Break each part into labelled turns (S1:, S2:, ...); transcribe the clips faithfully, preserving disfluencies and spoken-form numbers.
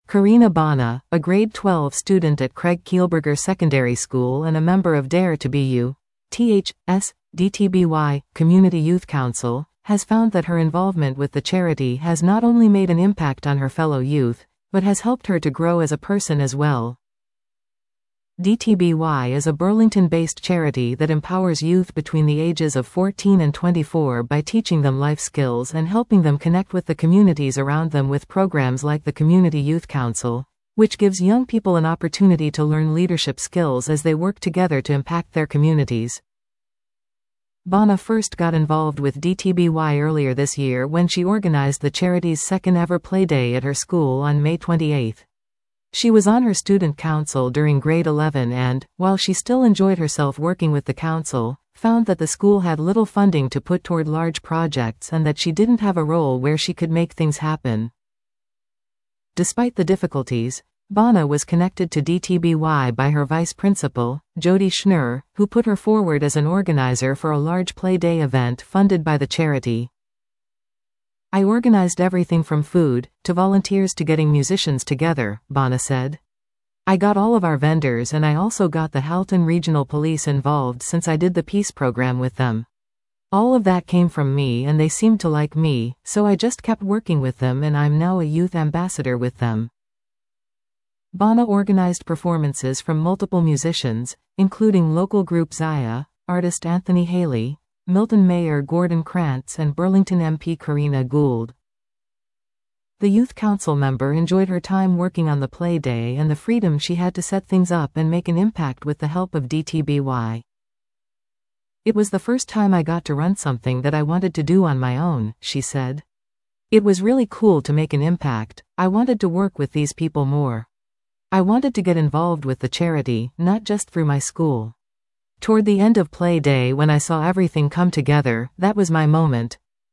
S1: Karina Bana, a grade twelve student at Craig Kielburger Secondary School and a member of Dare to Be You, T H S, D T B Y, Community Youth Council, has found that her involvement with the charity has not only made an impact on her fellow youth, but has helped her to grow as a person as well. D T B Y is a Burlington-based charity that empowers youth between the ages of fourteen and twenty-four by teaching them life skills and helping them connect with the communities around them with programs like the Community Youth Council, which gives young people an opportunity to learn leadership skills as they work together to impact their communities. Bana first got involved with D T B Y earlier this year when she organized the charity's second-ever Play Day at her school on May twenty-eighth. She was on her student council during grade eleven and, while she still enjoyed herself working with the council, found that the school had little funding to put toward large projects and that she didn't have a role where she could make things happen. Despite the difficulties, Bana was connected to D T B Y by her vice principal, Jody Schnur, who put her forward as an organizer for a large Play Day event funded by the charity. "I organized everything from food, to volunteers to getting musicians together," Bana said. "I got all of our vendors and I also got the Halton Regional Police involved since I did the peace program with them. All of that came from me and they seemed to like me, so I just kept working with them and I'm now a youth ambassador with them." Bana organized performances from multiple musicians, including local group Zaya, artist Anthony Haley, Milton Mayor Gordon Krantz and Burlington M P Karina Gould. The youth council member enjoyed her time working on the Play Day and the freedom she had to set things up and make an impact with the help of D T B Y. "It was the first time I got to run something that I wanted to do on my own," she said. "It was really cool to make an impact. I wanted to work with these people more. I wanted to get involved with the charity, not just through my school. Toward the end of Play Day when I saw everything come together, that was my moment."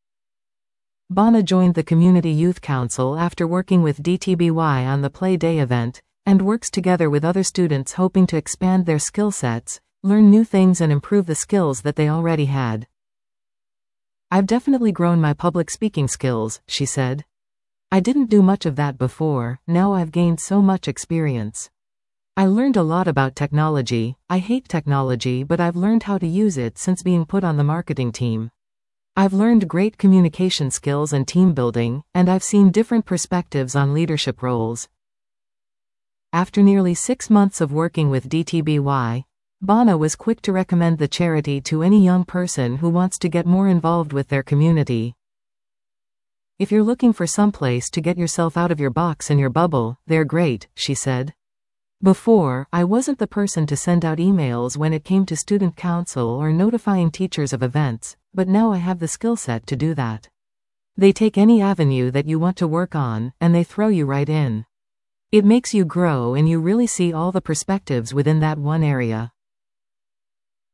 S1: Bana joined the Community Youth Council after working with D T B Y on the Play Day event, and works together with other students hoping to expand their skill sets, learn new things and improve the skills that they already had. "I've definitely grown my public speaking skills," she said. "I didn't do much of that before, now I've gained so much experience. I learned a lot about technology. I hate technology, but I've learned how to use it since being put on the marketing team. I've learned great communication skills and team building, and I've seen different perspectives on leadership roles." After nearly six months of working with D T B Y, Bana was quick to recommend the charity to any young person who wants to get more involved with their community. "If you're looking for some place to get yourself out of your box and your bubble, they're great," she said. "Before, I wasn't the person to send out emails when it came to student council or notifying teachers of events, but now I have the skill set to do that. They take any avenue that you want to work on, and they throw you right in. It makes you grow and you really see all the perspectives within that one area."